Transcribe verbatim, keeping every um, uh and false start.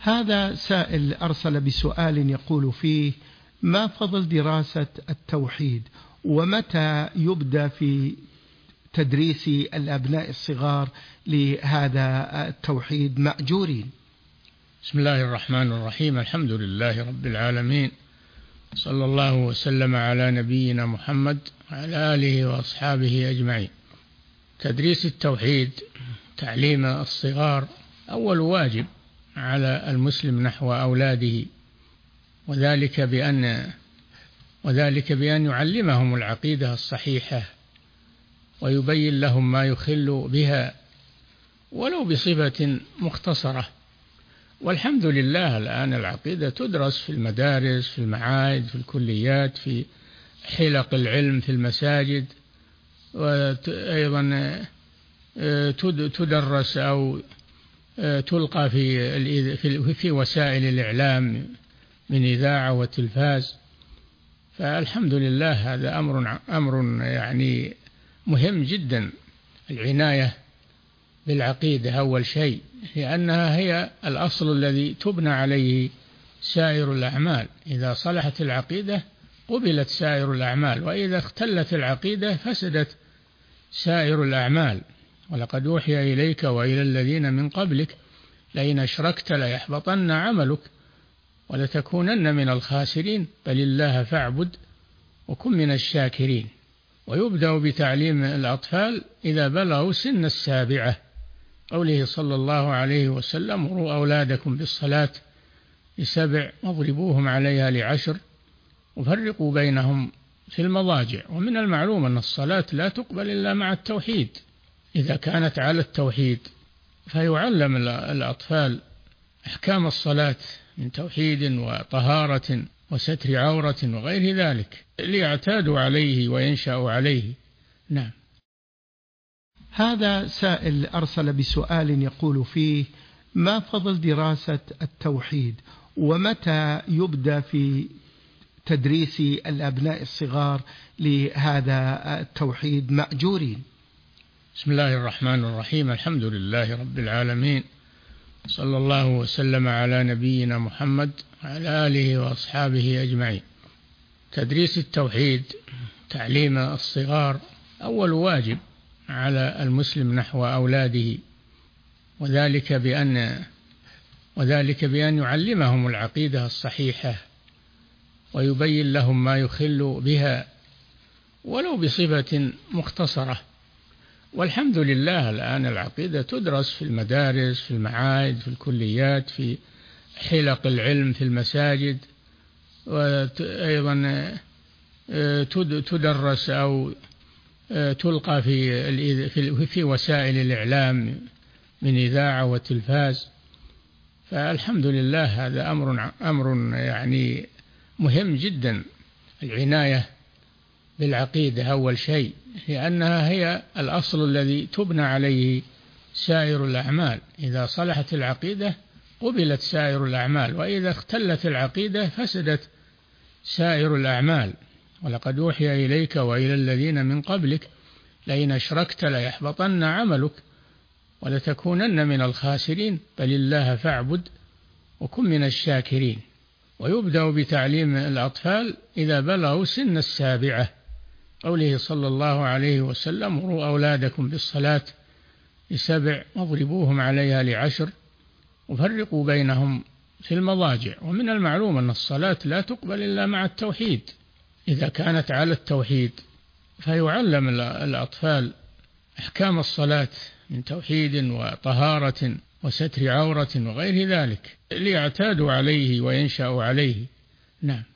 هذا سائل أرسل بسؤال يقول فيه: ما فضل دراسة التوحيد، ومتى يبدأ في تدريس الأبناء الصغار لهذا التوحيد مأجورين؟ بسم الله الرحمن الرحيم. الحمد لله رب العالمين، صلى الله وسلم على نبينا محمد وعلى آله وأصحابه أجمعين. تدريس التوحيد، تعليم الصغار، أول واجب على المسلم نحو أولاده، وذلك بأن وذلك بأن يعلمهم العقيدة الصحيحة ويبين لهم ما يخل بها ولو بصفة مختصرة. والحمد لله الآن العقيدة تدرس في المدارس، في المعاهد، في الكليات، في حلق العلم في المساجد، وأيضا تدرس أو تلقى في في وسائل الإعلام من إذاعة وتلفاز. فالحمد لله هذا أمر أمر يعني مهم جدا، العناية بالعقيدة أول شيء، لأنها هي الأصل الذي تبنى عليه سائر الأعمال. إذا صلحت العقيدة قبلت سائر الأعمال، وإذا اختلت العقيدة فسدت سائر الأعمال. ولقد أوحي إليك وإلى الذين من قبلك لئن أشركت ليحبطن عملك ولتكونن من الخاسرين بل الله فاعبد وكن من الشاكرين. ويبدأ بتعليم الأطفال إذا بلغوا سن السابعة، قوله صلى الله عليه وسلم: مروا أولادكم بالصلاة لسبع واضربوهم عليها لعشر وفرقوا بينهم في المضاجع. ومن المعلوم أن الصلاة لا تقبل إلا مع التوحيد. إذا كانت على التوحيد فيعلم الأطفال أحكام الصلاة من توحيد وطهارة وستر عورة وغير ذلك ليعتادوا عليه وينشأوا عليه. نعم. هذا سائل أرسل بسؤال يقول فيه: ما فضل دراسة التوحيد، ومتى يبدأ في تدريس الأبناء الصغار لهذا التوحيد مأجورين؟ بسم الله الرحمن الرحيم. الحمد لله رب العالمين، صلى الله وسلم على نبينا محمد وعلى آله وأصحابه أجمعين. تدريس التوحيد، تعليم الصغار، أول واجب على المسلم نحو أولاده، وذلك بأن وذلك بأن يعلمهم العقيدة الصحيحة ويبين لهم ما يخل بها ولو بصفة مختصرة. والحمد لله الآن العقيدة تدرس في المدارس، في المعاهد، في الكليات، في حلق العلم في المساجد، وأيضا تدرس أو تلقى في في وسائل الإعلام من إذاعة وتلفاز. فالحمد لله هذا أمر أمر يعني مهم جدا، العناية بالعقيدة أول شيء، لأنها هي الأصل الذي تبنى عليه سائر الأعمال. إذا صلحت العقيدة قبلت سائر الأعمال، وإذا اختلت العقيدة فسدت سائر الأعمال. ولقد أوحي إليك وإلى الذين من قبلك لئن أشركت ليحبطن عملك ولتكونن من الخاسرين بل الله فاعبد وكن من الشاكرين. ويبدأ بتعليم الأطفال إذا بلغوا سن السابعة، قوله صلى الله عليه وسلم: مروا أولادكم بالصلاة لسبع واضربوهم عليها لعشر وفرقوا بينهم في المضاجع. ومن المعلوم أن الصلاة لا تقبل إلا مع التوحيد. إذا كانت على التوحيد فيعلم الأطفال أحكام الصلاة من توحيد وطهارة وستر عورة وغير ذلك ليعتادوا عليه وينشأوا عليه. نعم.